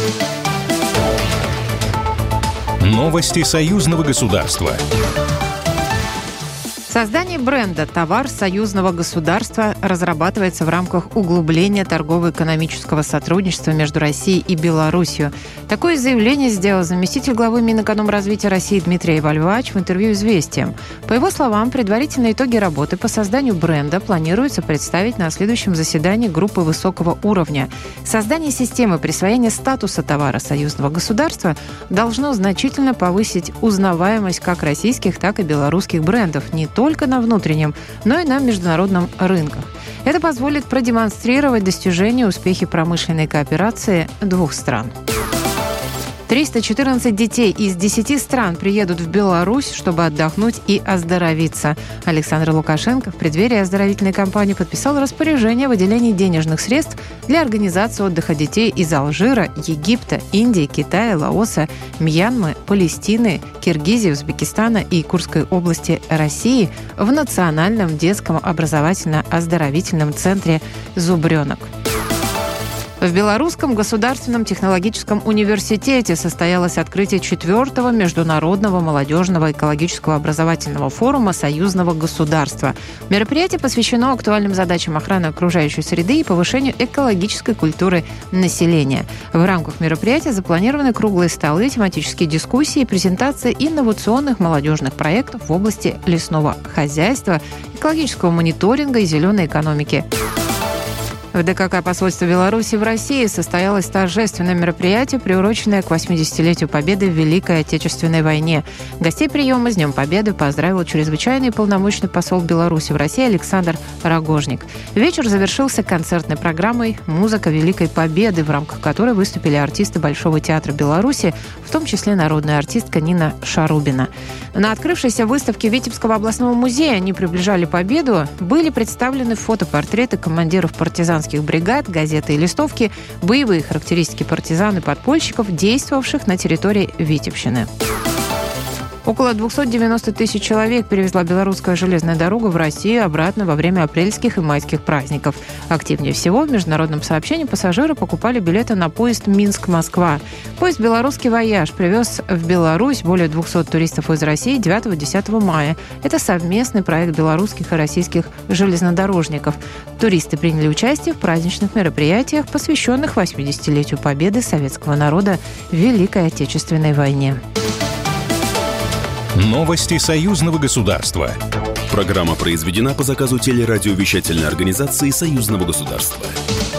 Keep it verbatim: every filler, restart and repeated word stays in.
Новости союзного государства. Создание бренда «Товар союзного государства» разрабатывается в рамках углубления торгово-экономического сотрудничества между Россией и Беларусью. Такое заявление сделал заместитель главы Минэкономразвития России Дмитрий Вальвач в интервью «Известиям». По его словам, предварительные итоги работы по созданию бренда планируется представить на следующем заседании группы высокого уровня. Создание системы присвоения статуса товара союзного государства должно значительно повысить узнаваемость как российских, так и белорусских брендов не только только на внутреннем, но и на международном рынках. Это позволит продемонстрировать достижения и успехи промышленной кооперации двух стран. триста четырнадцать детей из десяти стран приедут в Беларусь, чтобы отдохнуть и оздоровиться. Александр Лукашенко в преддверии оздоровительной кампании подписал распоряжение о выделении денежных средств для организации отдыха детей из Алжира, Египта, Индии, Китая, Лаоса, Мьянмы, Палестины, Киргизии, Узбекистана и Курской области России в Национальном детском образовательно-оздоровительном центре «Зубренок». В Белорусском государственном технологическом университете состоялось открытие четвертого международного молодежного экологического образовательного форума союзного государства. Мероприятие посвящено актуальным задачам охраны окружающей среды и повышению экологической культуры населения. В рамках мероприятия запланированы круглые столы, тематические дискуссии и презентация инновационных молодежных проектов в области лесного хозяйства, экологического мониторинга и зеленой экономики. В ДКК посольства Беларуси в России состоялось торжественное мероприятие, приуроченное к восьмидесятилетию Победы в Великой Отечественной войне. Гостей приема с Днем Победы поздравил чрезвычайный и полномочный посол Беларуси в России Александр Рогожник. Вечер завершился концертной программой «Музыка Великой Победы», в рамках которой выступили артисты Большого театра Беларуси, в том числе народная артистка Нина Шарубина. На открывшейся выставке Витебского областного музея «Они приближали победу» были представлены фотопортреты командиров партизанских бригад, газеты и листовки, боевые характеристики партизан и подпольщиков, действовавших на территории Витебщины. Около двести девяносто тысяч человек перевезла белорусская железная дорога в Россию обратно во время апрельских и майских праздников. Активнее всего в международном сообщении пассажиры покупали билеты на поезд Минск-Москва. Поезд «Белорусский вояж» привез в Беларусь более двухсот туристов из России девятого-десятого мая. Это совместный проект белорусских и российских железнодорожников. Туристы приняли участие в праздничных мероприятиях, посвященных восьмидесятилетию победы советского народа в Великой Отечественной войне. Новости союзного государства. Программа произведена по заказу телерадиовещательной организации союзного государства.